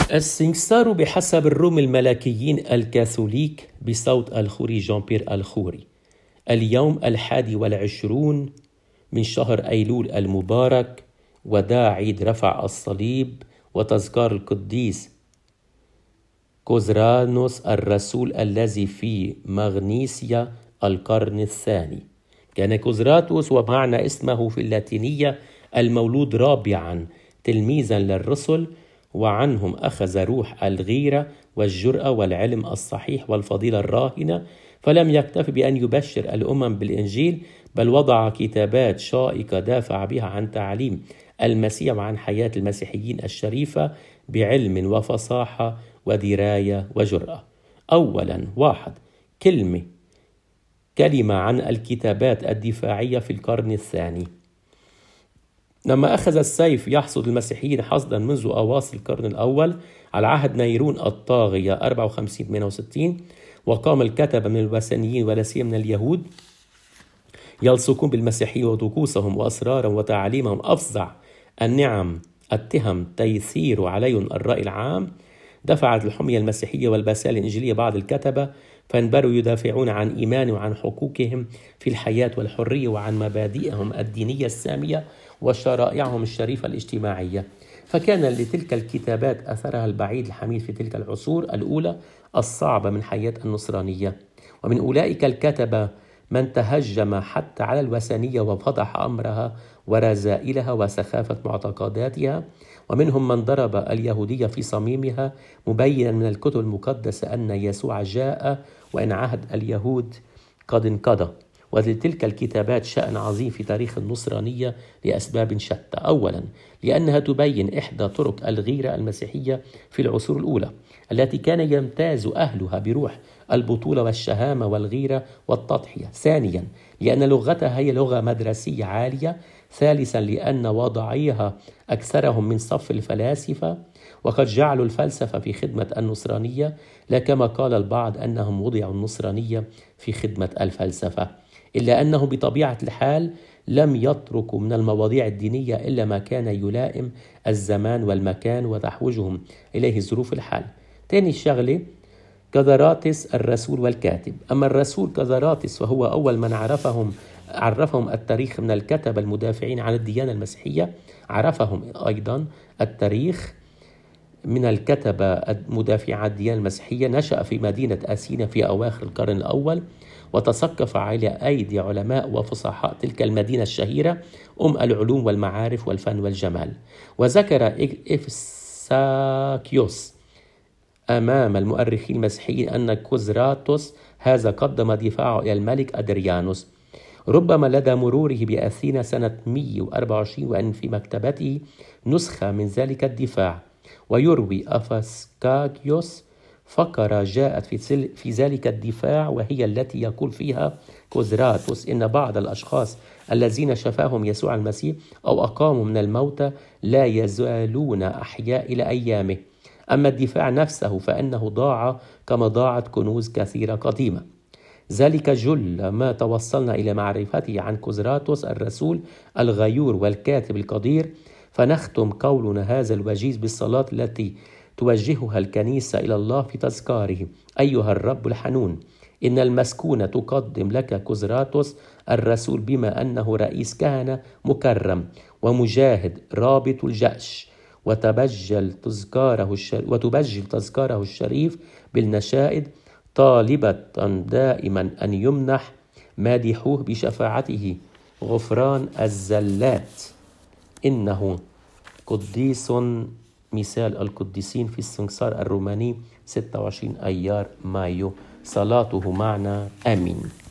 السنكسار بحسب الروم الملكيين الكاثوليك بصوت الخوري جان بيير الخوري. اليوم 21 من شهر أيلول المبارك، وداع عيد رفع الصليب وتذكار القديس كوزرانوس الرسول الذي في مغنيسيا القرن الثاني. كان كوزراتوس ومعنى اسمه في اللاتينية المولود رابعا تلميذا للرسل، وعنهم أخذ روح الغيرة والجرأة والعلم الصحيح والفضيلة الراهنة، فلم يكتف بأن يبشر الأمم بالإنجيل، بل وضع كتابات شائكة دافع بها عن تعليم المسيح وعن حياة المسيحيين الشريفة بعلم وفصاحة ودراية وجرأة. أولا، 1. كلمة عن الكتابات الدفاعية في القرن الثاني. لما أخذ السيف يحصد المسيحيين حصدا منذ أواصي القرن الأول على عهد نيرون الطاغية 54-68، وقام الكتبة من الوثنيين ولا سيما من اليهود يلصقون بالمسيحيين وطقوسهم وأسرارهم وتعاليمهم أفظع النعم التهم تيثير عليهم الرأي العام. دفعت الحمية المسيحية والبسالة الإنجيلية بعض الكتبة فانبروا يدافعون عن إيمان وعن حقوقهم في الحياة والحرية وعن مبادئهم الدينية السامية وشرائعهم الشريفة الاجتماعية. فكان لتلك الكتابات أثرها البعيد الحميد في تلك العصور الأولى الصعبة من حياة النصرانية. ومن أولئك الكتبة من تهجم حتى على الوثنية وفضح أمرها ورذائلها وسخافة معتقداتها، ومنهم من ضرب اليهودية في صميمها مبينا من الكتب المقدسة أن يسوع جاء وإن عهد اليهود قد انقضى. ولتلك الكتابات شأن عظيم في تاريخ النصرانية لأسباب شتى. أولا، لأنها تبين إحدى طرق الغيرة المسيحية في العصور الأولى التي كان يمتاز أهلها بروح البطولة والشهامة والغيرة والتضحية. ثانيا، لأن لغتها هي لغة مدرسية عالية. ثالثا، لأن وضعيها أكثرهم من صف الفلاسفة، وقد جعلوا الفلسفة في خدمة النصرانية، لا كما قال البعض أنهم وضعوا النصرانية في خدمة الفلسفة، إلا أنه بطبيعة الحال لم يتركوا من المواضيع الدينية إلا ما كان يلائم الزمان والمكان وتحوجهم إليه ظروف الحال. تاني شغلة، كزاراتس الرسول والكاتب. أما الرسول كزاراتس فهو أول من عرفهم التاريخ من الكتبة المدافعين عن الديانة المسيحية. عرفهم أيضا التاريخ من الكتبة المدافعين عن الديانة المسيحية. نشأ في مدينة أثينا في أواخر القرن الأول، وتثقف على أيدي علماء وفصحاء تلك المدينة الشهيرة العلوم والمعارف والفن والجمال. وذكر إفساكيوس أمام المؤرخين المسيحيين أن كوزراتوس هذا قدم دفاعه إلى الملك أدريانوس، ربما لدى مروره بأثينا سنة 124، وأن في مكتبته نسخة من ذلك الدفاع. ويروي أفسكاكيوس فقرة جاءت في ذلك الدفاع، وهي التي يقول فيها كوزراتوس إن بعض الأشخاص الذين شفاهم يسوع المسيح أو أقاموا من الموتى لا يزالون أحياء إلى أيامه. أما الدفاع نفسه فإنه ضاع كما ضاعت كنوز كثيرة قديمة. ذلك جل ما توصلنا إلى معرفته عن كوزراتوس الرسول الغيور والكاتب القدير. فنختم قولنا هذا الوجيز بالصلاة التي توجهها الكنيسة إلى الله في تذكاره. أيها الرب الحنون، إن المسكونة تقدم لك كوزراتوس الرسول بما أنه رئيس كهنة مكرم ومجاهد رابط الجأش، وتبجل تذكاره الشريف بالنشائد، طالبة دائما أن يمنح مادحوه بشفاعته غفران الزلات. إنه قديس مثال القديسين في السنكسار الروماني 26 أيار مايو. صلاته معنا آمين.